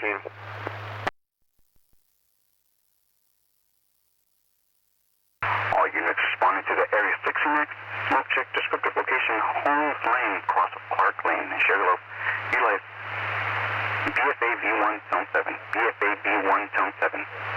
team. All units responding to the Area 6 next. Smoke check descriptive location Holmes Lane, cross of Clark Lane, Sugarloaf. Utilize BFA V1 Tone 7. BFA V1 Tone 7.